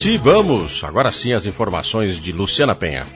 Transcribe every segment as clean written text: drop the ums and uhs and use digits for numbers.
E vamos, agora sim, as informações de Luciana Penha.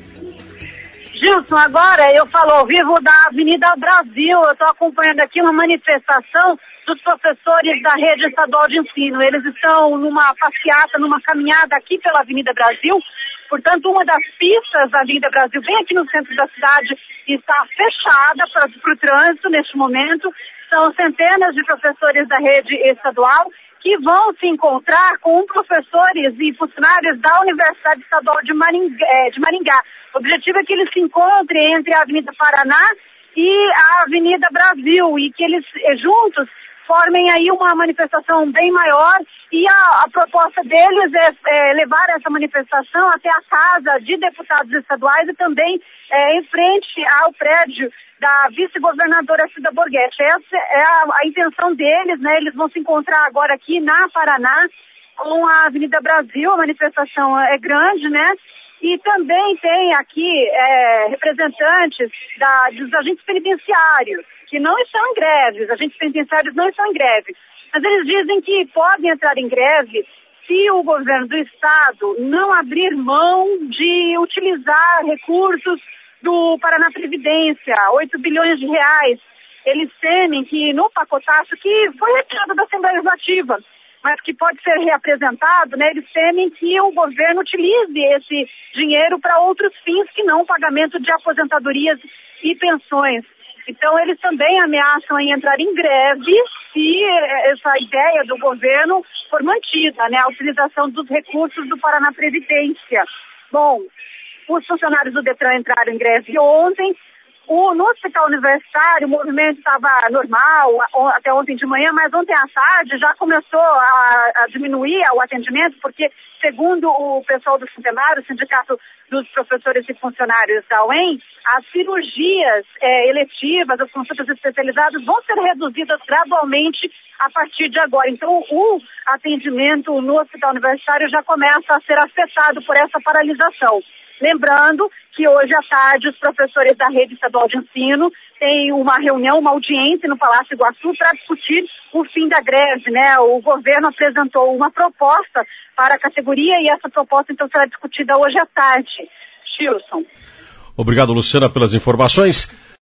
Gilson, agora eu falo ao vivo da Avenida Brasil. Eu estou acompanhando aqui uma manifestação dos professores da rede estadual de ensino. Eles estão numa passeata, numa caminhada aqui pela Avenida Brasil. Portanto, uma das pistas da Avenida Brasil, bem aqui no centro da cidade, está fechada para o trânsito neste momento. São centenas de professores da rede estadual que vão se encontrar com professores e funcionários da Universidade Estadual de Maringá. O objetivo é que eles se encontrem entre a Avenida Paraná e a Avenida Brasil e que eles juntos formem aí uma manifestação bem maior e a proposta deles é levar essa manifestação até a Casa de Deputados Estaduais e também em frente ao prédio da vice-governadora Cida Borghetti. Essa é a intenção deles, né? Eles vão se encontrar agora aqui na Paraná com a Avenida Brasil. A manifestação é grande, né? E também tem aqui representantes dos agentes penitenciários, que não estão em greve. Os agentes penitenciários não estão em greve. Mas eles dizem que podem entrar em greve se o governo do estado não abrir mão de utilizar recursos do Paraná Previdência, 8 bilhões de reais. Eles temem que no pacotaço, que foi retirado da Assembleia Legislativa, mas que pode ser reapresentado, né? Eles temem que o governo utilize esse dinheiro para outros fins que não o pagamento de aposentadorias e pensões. Então eles também ameaçam em entrar em greve se essa ideia do governo for mantida, né? A utilização dos recursos do Paraná Previdência. Bom, os funcionários do Detran entraram em greve ontem. No hospital universitário o movimento estava normal até ontem de manhã, mas ontem à tarde já começou a diminuir o atendimento, porque, segundo o pessoal do Centenário, o Sindicato dos Professores e Funcionários da UEM, as cirurgias eletivas, as consultas especializadas vão ser reduzidas gradualmente a partir de agora. Então, o atendimento no hospital universitário já começa a ser afetado por essa paralisação. Lembrando que hoje à tarde os professores da rede estadual de ensino têm uma reunião, uma audiência no Palácio Iguaçu para discutir o fim da greve, né? O governo apresentou uma proposta para a categoria e essa proposta então será discutida hoje à tarde. Gilson. Obrigado, Luciana, pelas informações.